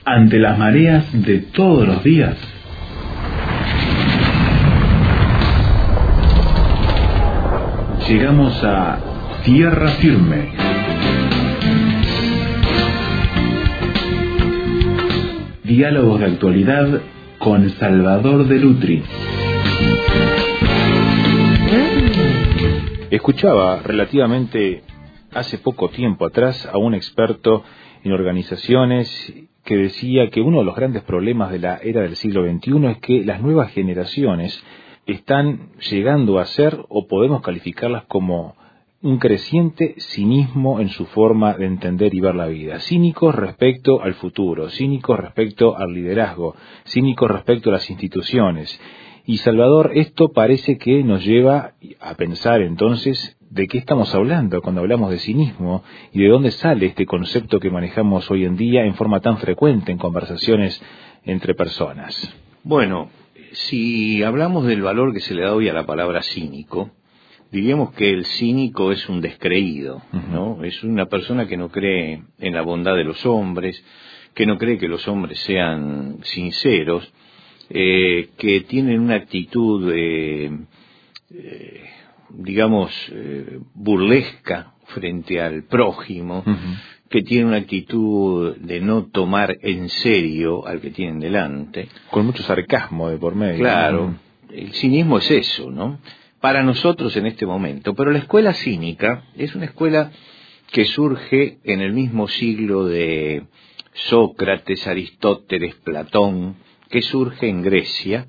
ante las mareas de todos los días. Llegamos a tierra firme. Diálogos de actualidad con Salvador de Lutri. Escuchaba relativamente hace poco tiempo atrás a un experto en organizaciones que decía que uno de los grandes problemas de la era del siglo XXI es que las nuevas generaciones están llegando a ser, o podemos calificarlas como un creciente cinismo en su forma de entender y ver la vida. Cínicos respecto al futuro, cínicos respecto al liderazgo, cínicos respecto a las instituciones. Y Salvador, esto parece que nos lleva a pensar entonces de qué estamos hablando cuando hablamos de cinismo y de dónde sale este concepto que manejamos hoy en día en forma tan frecuente en conversaciones entre personas. Bueno, si hablamos del valor que se le da hoy a la palabra cínico, diríamos que el cínico es un descreído, ¿no? Es una persona que no cree en la bondad de los hombres, que no cree que los hombres sean sinceros, que tienen una actitud, burlesca frente al prójimo, que tienen una actitud de no tomar en serio al que tienen delante. Con mucho sarcasmo de por medio. Claro, el cinismo es eso, ¿no? Para nosotros en este momento. Pero la escuela cínica es una escuela que surge en el mismo siglo de Sócrates, Aristóteles, Platón, que surge en Grecia,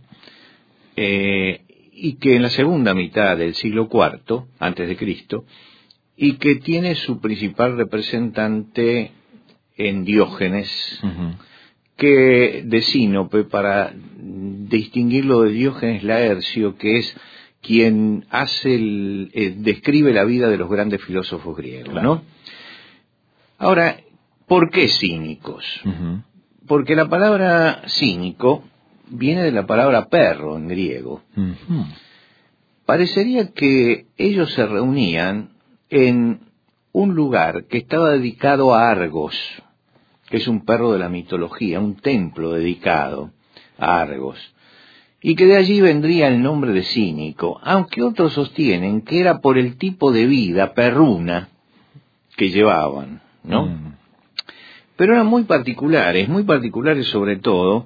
y que en la segunda mitad del siglo IV, antes de Cristo, y que tiene su principal representante en Diógenes, que de Sinope, para distinguirlo de Diógenes Laercio, que es quien describe la vida de los grandes filósofos griegos, ¿no? Ahora, ¿por qué cínicos? Porque la palabra cínico viene de la palabra perro en griego. Parecería que ellos se reunían en un lugar que estaba dedicado a Argos, que es un perro de la mitología, un templo dedicado a Argos, y que de allí vendría el nombre de cínico, aunque otros sostienen que era por el tipo de vida perruna que llevaban, ¿no? Pero eran muy particulares sobre todo,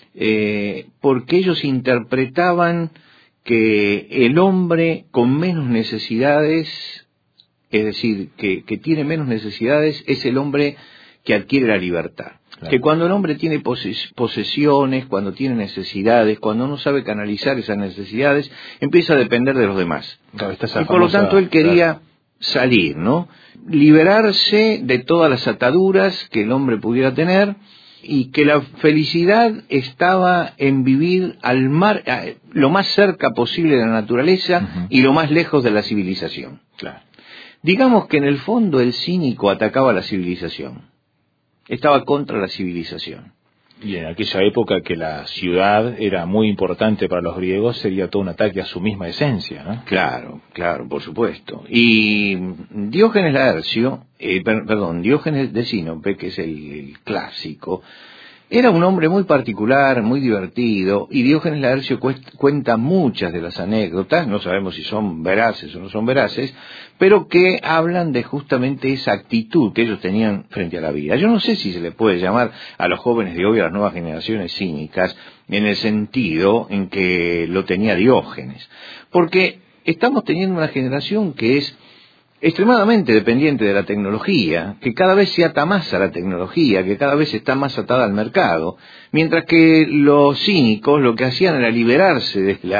porque ellos interpretaban que el hombre con menos necesidades, es decir, que tiene menos necesidades, es el hombre que adquiere la libertad. Claro. Que cuando el hombre tiene posesiones, cuando tiene necesidades, cuando no sabe canalizar esas necesidades, empieza a depender de los demás. Claro, y por lo tanto él quería salir, ¿no? Liberarse de todas las ataduras que el hombre pudiera tener, y que la felicidad estaba en vivir lo más cerca posible de la naturaleza y lo más lejos de la civilización. Claro. Digamos que en el fondo el cínico atacaba a la civilización, estaba contra la civilización. Y en aquella época que la ciudad era muy importante para los griegos, sería todo un ataque a su misma esencia, ¿no? Claro, por supuesto. Y Diógenes Laercio, Diógenes de Sinope, que es el clásico, era un hombre muy particular, muy divertido, y Diógenes Laercio cuenta muchas de las anécdotas, no sabemos si son veraces o no son veraces, pero que hablan de justamente esa actitud que ellos tenían frente a la vida. Yo no sé si se le puede llamar a los jóvenes de hoy, a las nuevas generaciones cínicas, en el sentido en que lo tenía Diógenes, porque estamos teniendo una generación que es extremadamente dependiente de la tecnología, que cada vez se ata más a la tecnología, que cada vez está más atada al mercado, mientras que los cínicos lo que hacían era liberarse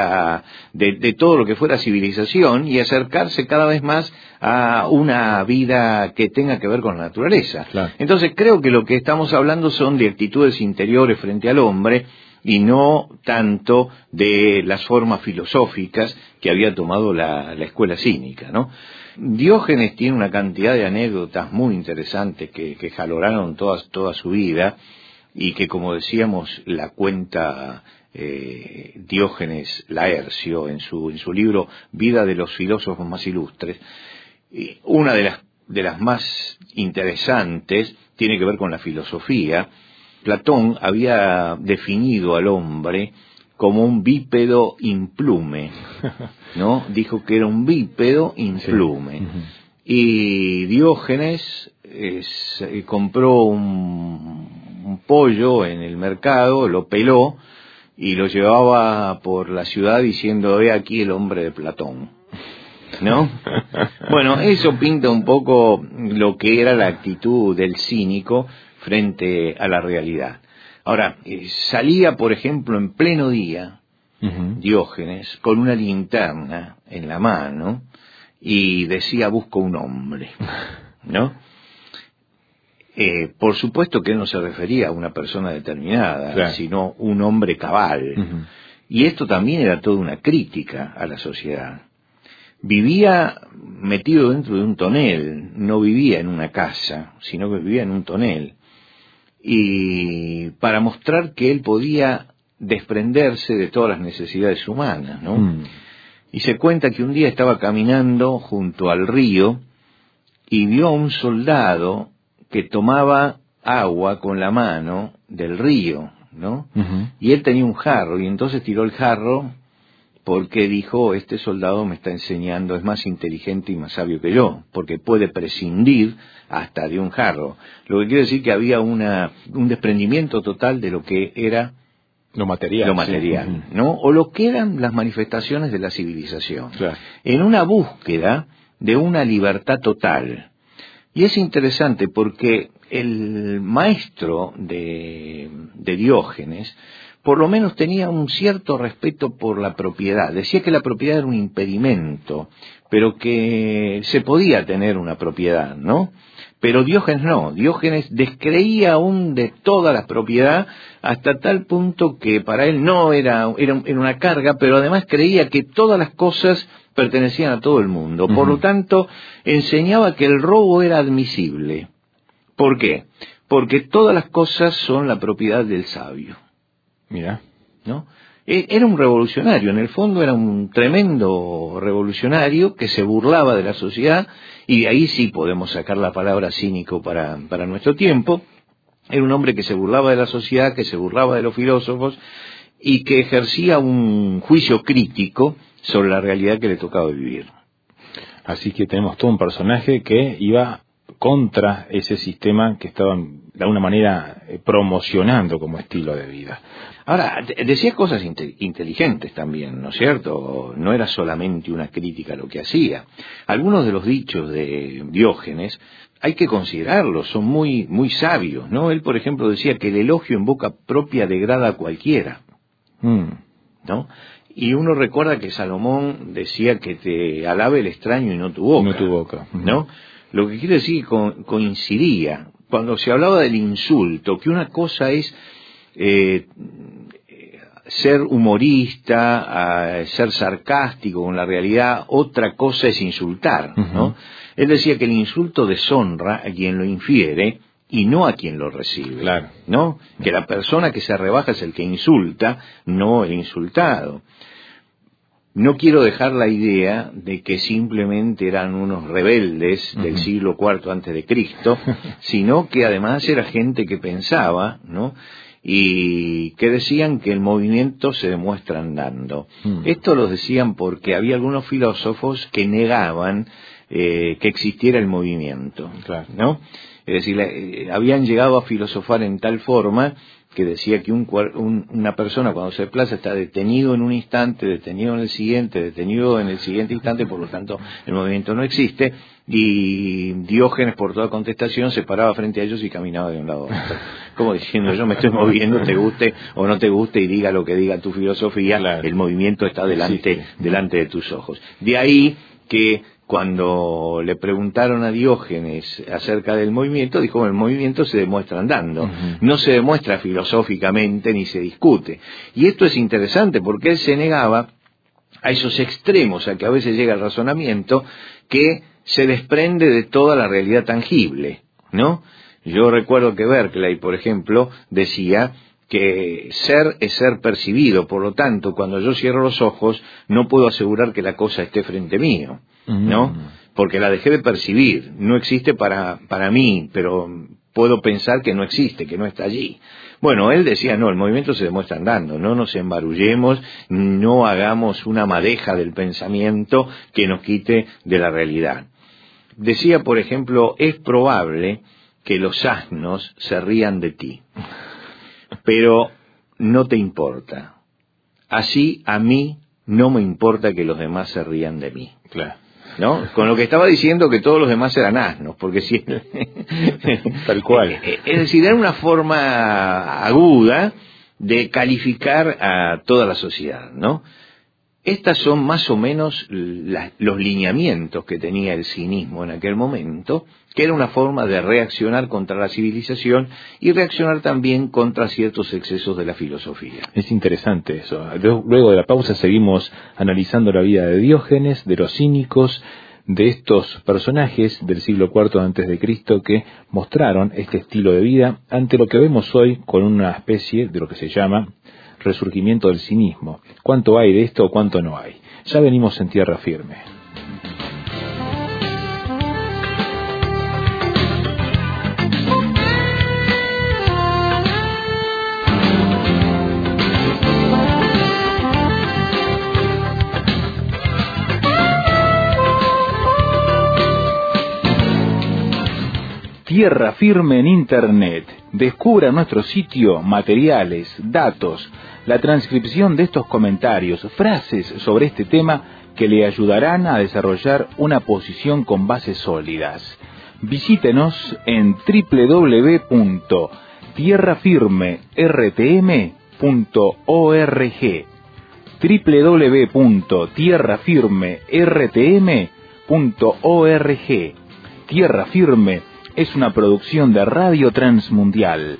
de todo lo que fuera civilización y acercarse cada vez más a una vida que tenga que ver con la naturaleza. Claro. Entonces creo que lo que estamos hablando son de actitudes interiores frente al hombre, y no tanto de las formas filosóficas que había tomado la escuela cínica, ¿no? Diógenes tiene una cantidad de anécdotas muy interesantes que jaloraron toda su vida, y que, como decíamos, la cuenta Diógenes Laercio en su libro Vida de los filósofos más ilustres. Una de las más interesantes tiene que ver con la filosofía, Platón había definido al hombre como un bípedo implume, ¿no? Dijo que era un bípedo implume. Sí. Y Diógenes compró un pollo en el mercado, lo peló y lo llevaba por la ciudad diciendo: he aquí el hombre de Platón, ¿no? Bueno, eso pinta un poco lo que era la actitud del cínico frente a la realidad. Ahora, salía, por ejemplo, en pleno día, Diógenes, con una linterna en la mano, y decía: busco un hombre, ¿no? Por supuesto que él no se refería a una persona determinada, claro, sino un hombre cabal. Y esto también era toda una crítica a la sociedad. Vivía metido dentro de un tonel, no vivía en una casa, sino que vivía en un tonel. Y para mostrar que él podía desprenderse de todas las necesidades humanas, ¿no? Y se cuenta que un día estaba caminando junto al río y vio a un soldado que tomaba agua con la mano del río, ¿no? Y él tenía un jarro, y entonces tiró el jarro porque dijo: este soldado me está enseñando, es más inteligente y más sabio que yo, porque puede prescindir hasta de un jarro. Lo que quiere decir que había un desprendimiento total de lo que era lo material, sí, ¿no? O lo que eran las manifestaciones de la civilización, claro, en una búsqueda de una libertad total. Y es interesante porque el maestro de Diógenes por lo menos tenía un cierto respeto por la propiedad. Decía que la propiedad era un impedimento, pero que se podía tener una propiedad, ¿no? Pero Diógenes no. Diógenes descreía aún de toda la propiedad hasta tal punto que para él no era una carga, pero además creía que todas las cosas pertenecían a todo el mundo. Por lo tanto, enseñaba que el robo era admisible. ¿Por qué? Porque todas las cosas son la propiedad del sabio. Mira, ¿no? Era un revolucionario, en el fondo era un tremendo revolucionario que se burlaba de la sociedad, y de ahí sí podemos sacar la palabra cínico para nuestro tiempo. Era un hombre que se burlaba de la sociedad, que se burlaba de los filósofos, y que ejercía un juicio crítico sobre la realidad que le tocaba vivir. Así que tenemos todo un personaje que iba contra ese sistema que estaban de alguna manera promocionando como estilo de vida. Ahora, decía cosas inteligentes también, ¿no es cierto? No era solamente una crítica a lo que hacía. Algunos de los dichos de Diógenes hay que considerarlos, son muy, muy sabios, ¿no? Él, por ejemplo, decía que el elogio en boca propia degrada a cualquiera, ¿no? Y uno recuerda que Salomón decía que te alabe el extraño y no tu boca. No tu boca. ¿No? Lo que quiere decir que coincidía. Cuando se hablaba del insulto, que una cosa es ser humorista, ser sarcástico con la realidad, otra cosa es insultar, ¿no? Él decía que el insulto deshonra a quien lo infiere y no a quien lo recibe, claro, ¿no? Que la persona que se rebaja es el que insulta, no el insultado. No quiero dejar la idea de que simplemente eran unos rebeldes del siglo IV antes de Cristo, sino que además era gente que pensaba, ¿no? Y que decían que el movimiento se demuestra andando. Esto lo decían porque había algunos filósofos que negaban que existiera el movimiento, claro, ¿no? Es decir, habían llegado a filosofar en tal forma que decía que una persona cuando se desplaza está detenido en un instante, detenido en el siguiente instante, por lo tanto el movimiento no existe, y Diógenes por toda contestación se paraba frente a ellos y caminaba de un lado a otro, como diciendo: yo me estoy moviendo, te guste o no te guste, y diga lo que diga tu filosofía, claro, el movimiento está delante de tus ojos. De ahí que cuando le preguntaron a Diógenes acerca del movimiento, dijo: el movimiento se demuestra andando, no se demuestra filosóficamente ni se discute. Y esto es interesante porque él se negaba a esos extremos a que a veces llega el razonamiento, que se desprende de toda la realidad tangible, ¿no? Yo recuerdo que Berkeley, por ejemplo, decía que ser es ser percibido, por lo tanto, cuando yo cierro los ojos, no puedo asegurar que la cosa esté frente mío, ¿no? Porque la dejé de percibir, no existe para mí, pero puedo pensar que no existe, que no está allí. Bueno, él decía, no, el movimiento se demuestra andando, no nos embarullemos, no hagamos una madeja del pensamiento que nos quite de la realidad. Decía, por ejemplo, es probable que los asnos se rían de ti, pero no te importa. Así a mí no me importa que los demás se rían de mí. Claro. ¿No? Con lo que estaba diciendo que todos los demás eran asnos, porque si tal cual. Es decir, era una forma aguda de calificar a toda la sociedad, ¿no? Estas son más o menos los lineamientos que tenía el cinismo en aquel momento, que era una forma de reaccionar contra la civilización y reaccionar también contra ciertos excesos de la filosofía. Es interesante eso. Luego de la pausa seguimos analizando la vida de Diógenes, de los cínicos, de estos personajes del siglo IV antes de Cristo que mostraron este estilo de vida ante lo que vemos hoy con una especie de lo que se llama resurgimiento del cinismo. ¿Cuánto hay de esto o cuánto no hay? Ya venimos en tierra firme. Tierra firme en Internet. Descubra nuestro sitio materiales, datos, la transcripción de estos comentarios, frases sobre este tema que le ayudarán a desarrollar una posición con bases sólidas. Visítenos en www.tierrafirmertm.org www.tierrafirmertm.org. Tierra Firme es una producción de Radio Transmundial.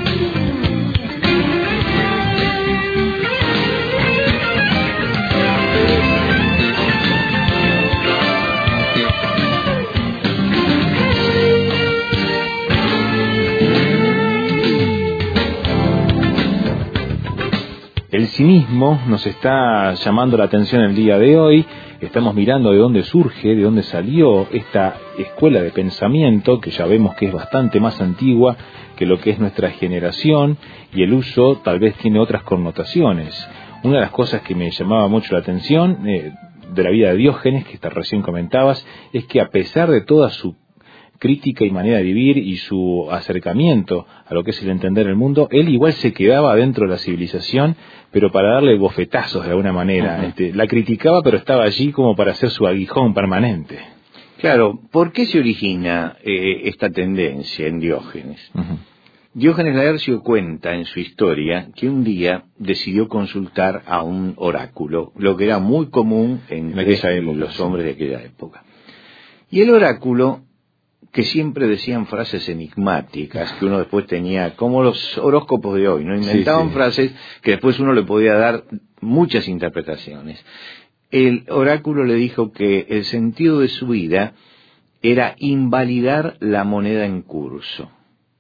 El cinismo nos está llamando la atención el día de hoy. Estamos mirando de dónde surge, de dónde salió esta escuela de pensamiento, que ya vemos que es bastante más antigua que lo que es nuestra generación, y el uso tal vez tiene otras connotaciones. Una de las cosas que me llamaba mucho la atención de la vida de Diógenes, que recién comentabas, es que a pesar de toda su crítica y manera de vivir y su acercamiento a lo que es el entender el mundo, él igual se quedaba dentro de la civilización, pero para darle bofetazos de alguna manera. La criticaba, pero estaba allí como para hacer su aguijón permanente. Claro, ¿por qué se origina esta tendencia en Diógenes? Diógenes Laercio cuenta en su historia que un día decidió consultar a un oráculo, lo que era muy común en los hombres de aquella época. Y el oráculo, que siempre decían frases enigmáticas, que uno después tenía, como los horóscopos de hoy, ¿no? Inventaban frases que después uno le podía dar muchas interpretaciones. El oráculo le dijo que el sentido de su vida era invalidar la moneda en curso.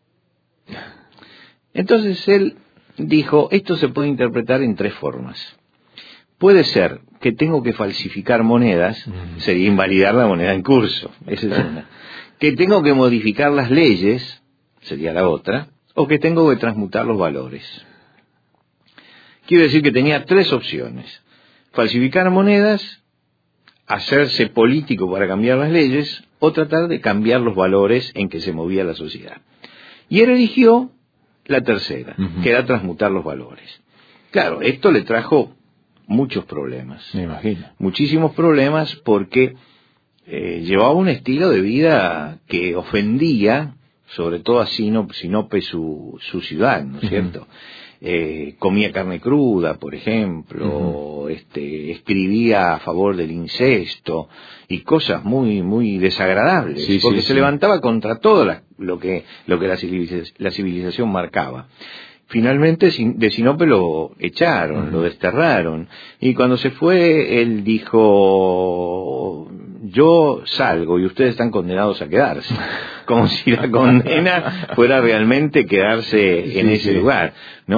Entonces él dijo, esto se puede interpretar en tres formas. Puede ser que tengo que falsificar monedas, sería invalidar la moneda en curso, esa es una. Que tengo que modificar las leyes, sería la otra, o que tengo que transmutar los valores. Quiero decir que tenía tres opciones: falsificar monedas, hacerse político para cambiar las leyes, o tratar de cambiar los valores en que se movía la sociedad. Y él eligió la tercera, que era transmutar los valores. Claro, esto le trajo muchos problemas. Me imagino. Muchísimos problemas porque llevaba un estilo de vida que ofendía, sobre todo a Sinope, su ciudad, ¿no es cierto? Comía carne cruda, por ejemplo, escribía a favor del incesto y cosas muy muy desagradables, porque se levantaba contra todo lo que la civilización marcaba. Finalmente de Sinope lo echaron, lo desterraron, y cuando se fue él dijo: yo salgo y ustedes están condenados a quedarse, como si la condena fuera realmente quedarse en ese lugar, ¿no?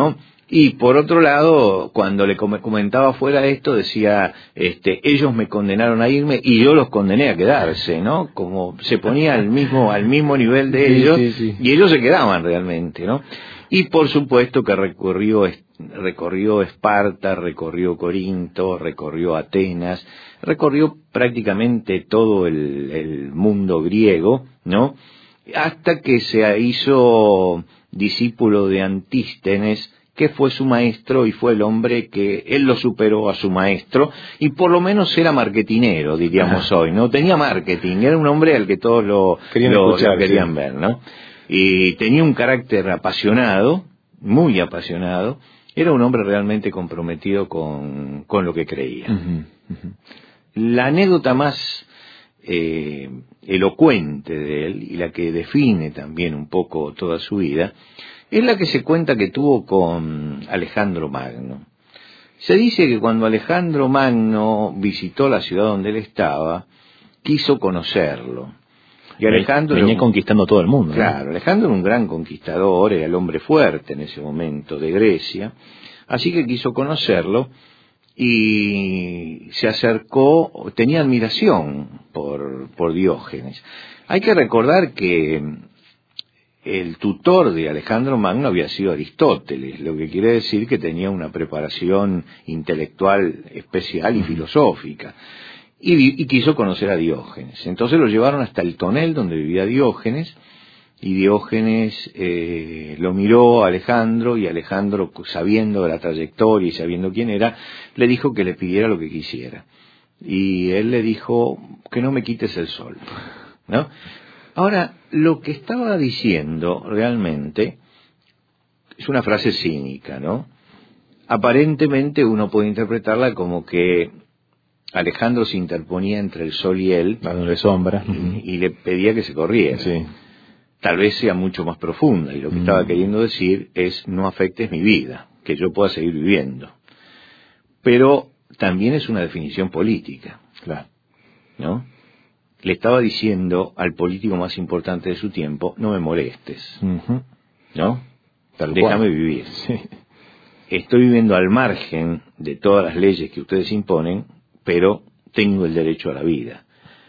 Y por otro lado, cuando le comentaba fuera esto, decía, ellos me condenaron a irme y yo los condené a quedarse, ¿no? Como se ponía al mismo nivel de ellos, y ellos se quedaban realmente, ¿no? Y por supuesto que recorrió Esparta, recorrió Corinto, recorrió Atenas, recorrió prácticamente todo el mundo griego, ¿no? Hasta que se hizo discípulo de Antístenes, que fue su maestro y fue el hombre que él lo superó a su maestro, y por lo menos era marketinero, diríamos hoy, ¿no? Tenía marketing, era un hombre al que todos lo querían ver, ¿no? Y tenía un carácter apasionado, muy apasionado, era un hombre realmente comprometido con lo que creía. La anécdota más elocuente de él, y la que define también un poco toda su vida, es la que se cuenta que tuvo con Alejandro Magno. Se dice que cuando Alejandro Magno visitó la ciudad donde él estaba, quiso conocerlo. Y Alejandro venía conquistando todo el mundo, ¿no? Claro, Alejandro era un gran conquistador, era el hombre fuerte en ese momento de Grecia, así que quiso conocerlo y se acercó, tenía admiración por Diógenes. Hay que recordar que el tutor de Alejandro Magno había sido Aristóteles, lo que quiere decir que tenía una preparación intelectual especial y filosófica. Y quiso conocer a Diógenes. Entonces lo llevaron hasta el tonel donde vivía Diógenes, y Diógenes lo miró a Alejandro, y Alejandro, sabiendo de la trayectoria y sabiendo quién era, le dijo que le pidiera lo que quisiera. Y él le dijo, que no me quites el sol, ¿no? Ahora, lo que estaba diciendo realmente es una frase cínica, ¿no? Aparentemente uno puede interpretarla como que Alejandro se interponía entre el sol y él, dándole sombra, y le pedía que se corriera. Sí. Tal vez sea mucho más profunda, y lo que estaba queriendo decir es: no afectes mi vida, que yo pueda seguir viviendo. Pero también es una definición política, claro, ¿no? Le estaba diciendo al político más importante de su tiempo: no me molestes, ¿no? Déjame vivir. Sí. Estoy viviendo al margen de todas las leyes que ustedes imponen, pero tengo el derecho a la vida.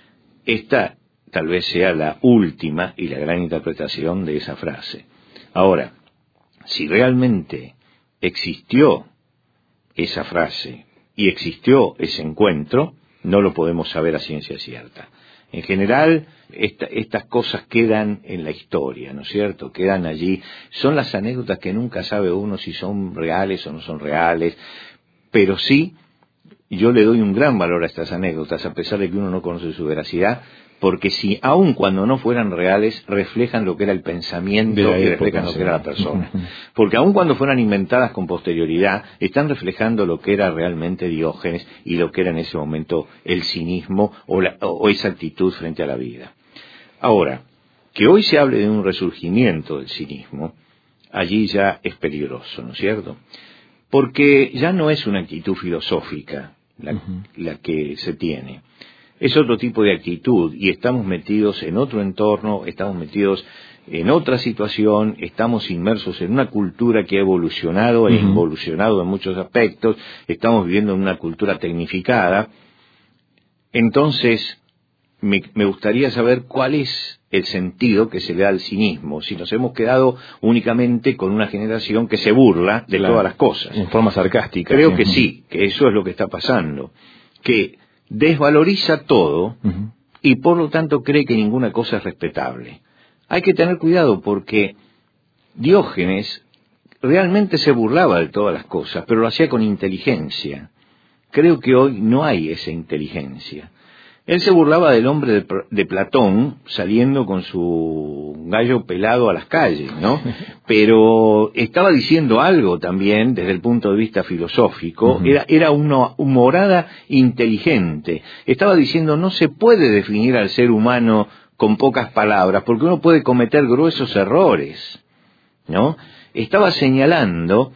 Esta tal vez sea la última y la gran interpretación de esa frase. Ahora, si realmente existió esa frase y existió ese encuentro, no lo podemos saber a ciencia cierta. En general, estas cosas quedan en la historia, ¿no es cierto? Quedan allí. Son las anécdotas que nunca sabe uno si son reales o no son reales, pero sí, yo le doy un gran valor a estas anécdotas, a pesar de que uno no conoce su veracidad, porque si, aun cuando no fueran reales, reflejan lo que era el pensamiento y reflejan lo que era la persona. Porque aun cuando fueran inventadas con posterioridad, están reflejando lo que era realmente Diógenes y lo que era en ese momento el cinismo o esa actitud frente a la vida. Ahora, que hoy se hable de un resurgimiento del cinismo, allí ya es peligroso, ¿no es cierto? Porque ya no es una actitud filosófica la que se tiene. Es otro tipo de actitud, y estamos metidos en otro entorno, estamos metidos en otra situación, estamos inmersos en una cultura que ha evolucionado e involucionado en muchos aspectos, estamos viviendo en una cultura tecnificada. Entonces, me gustaría saber cuál es el sentido que se le da al cinismo, si nos hemos quedado únicamente con una generación que se burla de todas las cosas. En forma sarcástica. Creo que sí, que eso es lo que está pasando, que desvaloriza todo y por lo tanto cree que ninguna cosa es respetable. Hay que tener cuidado, porque Diógenes realmente se burlaba de todas las cosas, pero lo hacía con inteligencia. Creo que hoy no hay esa inteligencia. Él se burlaba del hombre de Platón saliendo con su gallo pelado a las calles, ¿no? Pero estaba diciendo algo también desde el punto de vista filosófico. Era una humorada inteligente. Estaba diciendo: no se puede definir al ser humano con pocas palabras, porque uno puede cometer gruesos errores, ¿no? Estaba señalando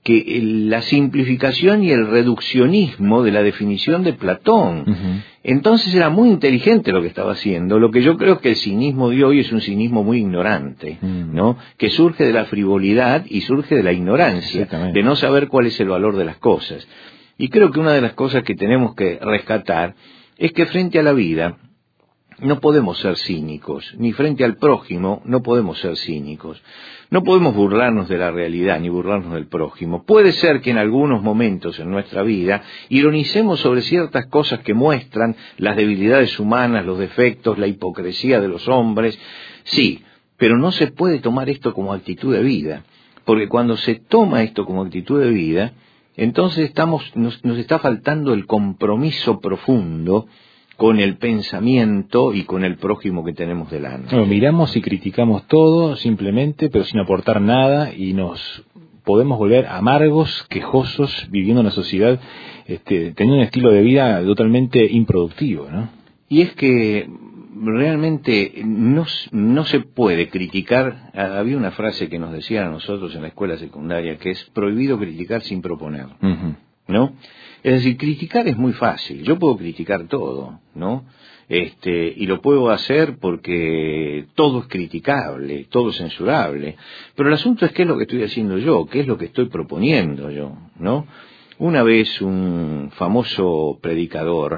que la simplificación y el reduccionismo de la definición de Platón. Ujú. Entonces era muy inteligente lo que estaba haciendo. Lo que yo creo que el cinismo de hoy es un cinismo muy ignorante, ¿no? Que surge de la frivolidad y surge de la ignorancia, de no saber cuál es el valor de las cosas. Y creo que una de las cosas que tenemos que rescatar es que frente a la vida no podemos ser cínicos, ni frente al prójimo no podemos ser cínicos. No podemos burlarnos de la realidad ni burlarnos del prójimo. Puede ser que en algunos momentos en nuestra vida ironicemos sobre ciertas cosas que muestran las debilidades humanas, los defectos, la hipocresía de los hombres. Sí, pero no se puede tomar esto como actitud de vida, porque cuando se toma esto como actitud de vida, entonces nos está faltando el compromiso profundo con el pensamiento y con el prójimo que tenemos delante. Bueno, miramos y criticamos todo simplemente, pero sin aportar nada, y nos podemos volver amargos, quejosos, viviendo en una sociedad, teniendo un estilo de vida totalmente improductivo, ¿no? Y es que realmente no se puede criticar. Había una frase que nos decían a nosotros en la escuela secundaria, que es prohibido criticar sin proponer. Uh-huh. ¿No? Es decir, criticar es muy fácil. Yo puedo criticar todo, ¿no? Y lo puedo hacer porque todo es criticable, todo es censurable. Pero el asunto es qué es lo que estoy haciendo yo, qué es lo que estoy proponiendo yo, ¿no? Una vez un famoso predicador,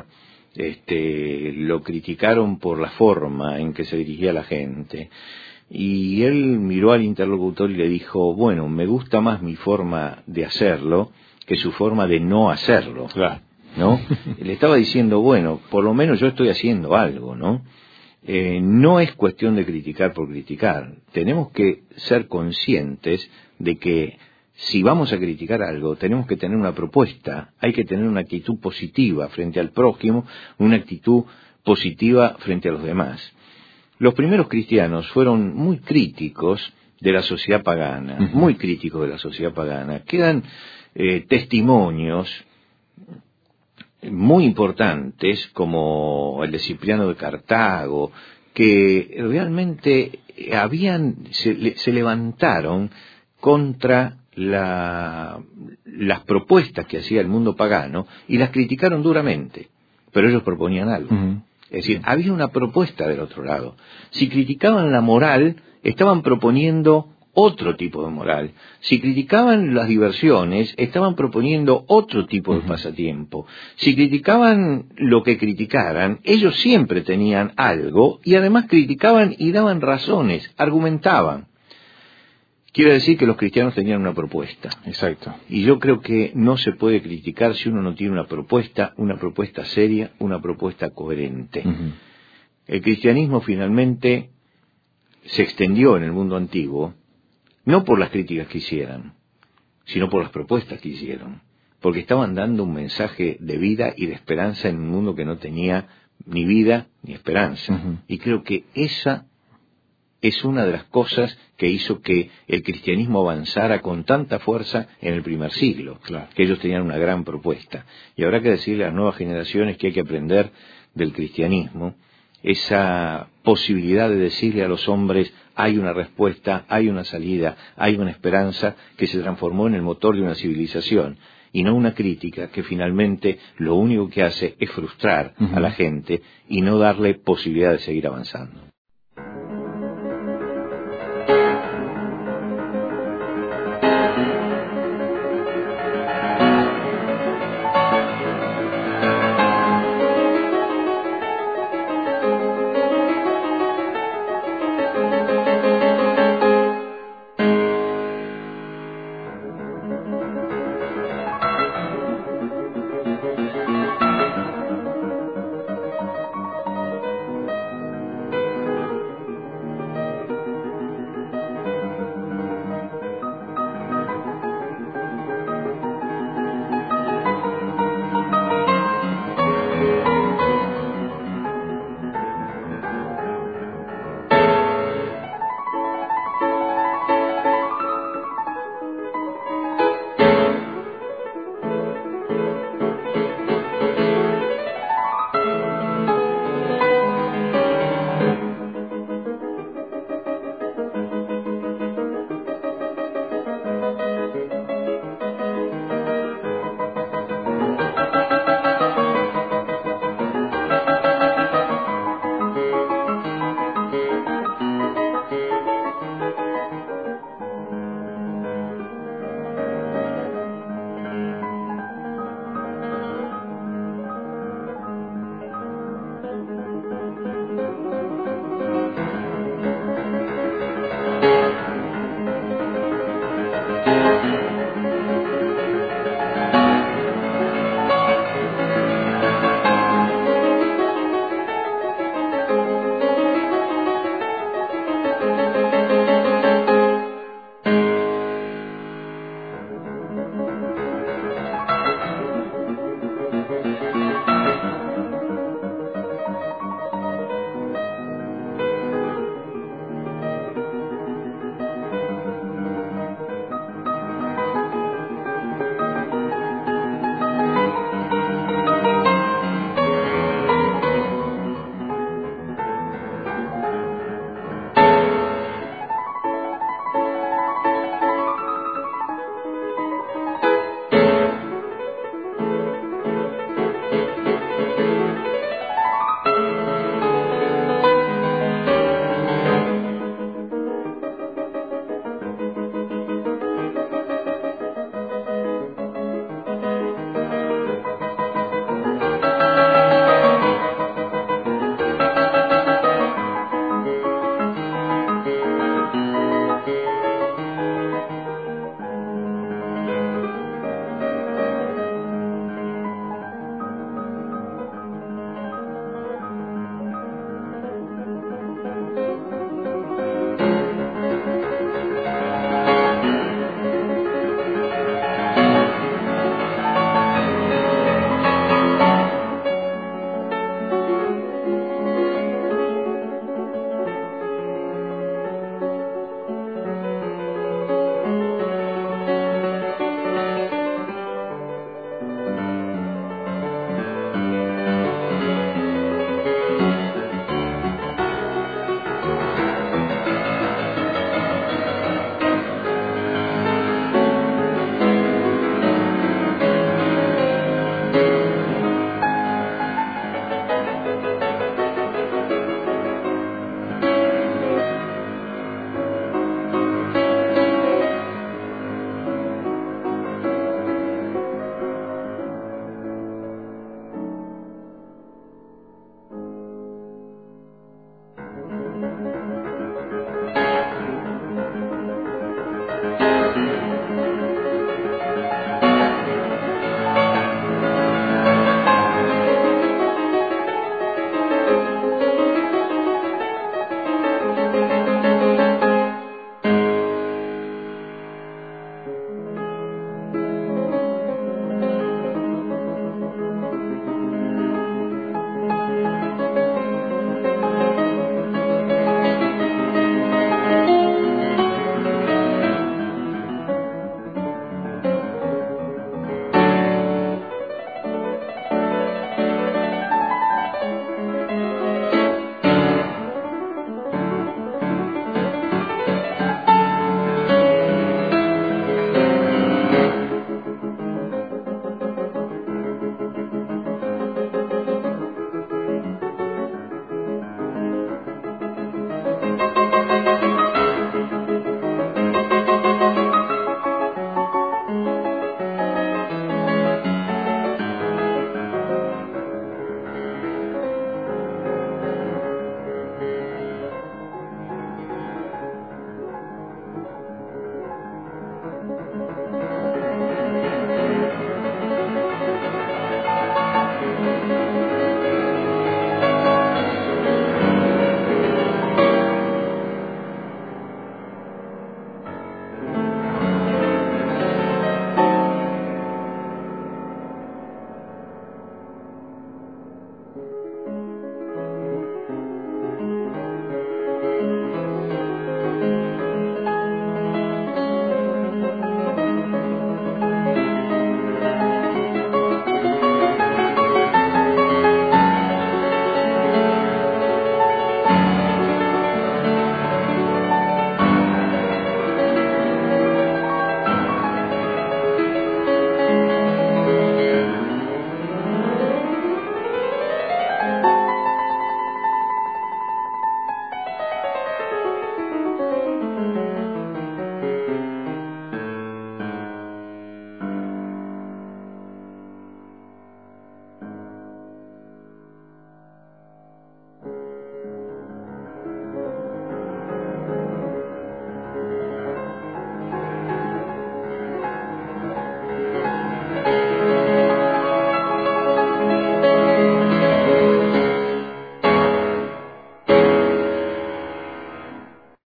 lo criticaron por la forma en que se dirigía a la gente. Y él miró al interlocutor y le dijo, bueno, me gusta más mi forma de hacerlo que su forma de no hacerlo, claro, ¿no? Le estaba diciendo, bueno, por lo menos yo estoy haciendo algo, ¿no? No es cuestión de criticar por criticar. Tenemos que ser conscientes de que si vamos a criticar algo, tenemos que tener una propuesta, hay que tener una actitud positiva frente al prójimo, una actitud positiva frente a los demás. Los primeros cristianos fueron muy críticos de la sociedad pagana, uh-huh. muy críticos de la sociedad pagana. Quedan testimonios muy importantes, como el de Cipriano de Cartago, que realmente se levantaron contra las propuestas que hacía el mundo pagano y las criticaron duramente, pero ellos proponían algo. Uh-huh. Es decir, había una propuesta del otro lado. Si criticaban la moral, estaban proponiendo otro tipo de moral. Si criticaban las diversiones, estaban proponiendo otro tipo de pasatiempo. Si criticaban lo que criticaran, ellos siempre tenían algo y además criticaban y daban razones, argumentaban. Quiere decir que los cristianos tenían una propuesta. Exacto. Y yo creo que no se puede criticar si uno no tiene una propuesta seria, una propuesta coherente. Uh-huh. El cristianismo finalmente se extendió en el mundo antiguo, no por las críticas que hicieran, sino por las propuestas que hicieron, porque estaban dando un mensaje de vida y de esperanza en un mundo que no tenía ni vida ni esperanza. Uh-huh. Y creo que esa es una de las cosas que hizo que el cristianismo avanzara con tanta fuerza en el primer siglo, claro, que ellos tenían una gran propuesta. Y habrá que decirle a las nuevas generaciones que hay que aprender del cristianismo, esa posibilidad de decirle a los hombres, hay una respuesta, hay una salida, hay una esperanza que se transformó en el motor de una civilización, y no una crítica que finalmente lo único que hace es frustrar uh-huh. a la gente y no darle posibilidad de seguir avanzando.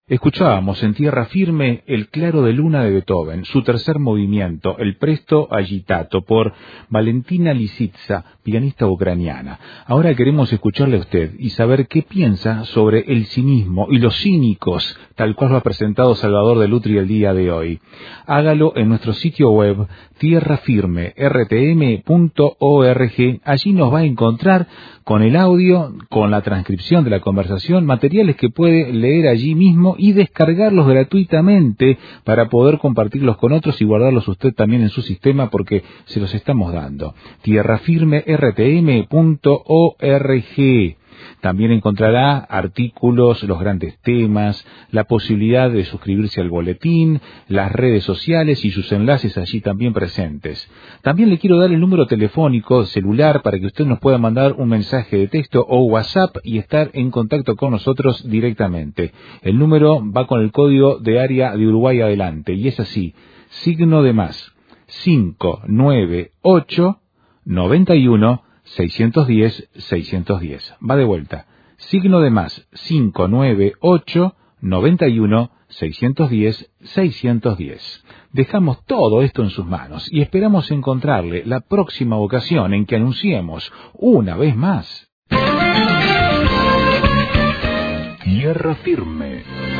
Escuchábamos en Tierra Firme El Claro de Luna de Beethoven, su tercer movimiento, el Presto Agitato, por Valentina Lisitsa, pianista ucraniana. Ahora queremos escucharle a usted y saber qué piensa sobre el cinismo y los cínicos, tal cual lo ha presentado Salvador de Lutri el día de hoy. Hágalo en nuestro sitio web tierrafirme.rtm.org. Allí nos va a encontrar con el audio, con la transcripción de la conversación, materiales que puede leer allí mismo y descargarlos gratuitamente para poder compartirlos con otros y guardarlos usted también en su sistema, porque se los estamos dando. tierrafirme.rtm.org. También encontrará artículos, los grandes temas, la posibilidad de suscribirse al boletín, las redes sociales y sus enlaces allí también presentes. También le quiero dar el número telefónico celular para que usted nos pueda mandar un mensaje de texto o WhatsApp y estar en contacto con nosotros directamente. El número va con el código de área de Uruguay adelante y es así, signo de más, 598 91 610 610. Va de vuelta. Signo de más 598 91 610 610. Dejamos todo esto en sus manos y esperamos encontrarle la próxima ocasión en que anunciemos una vez más Tierra Firme.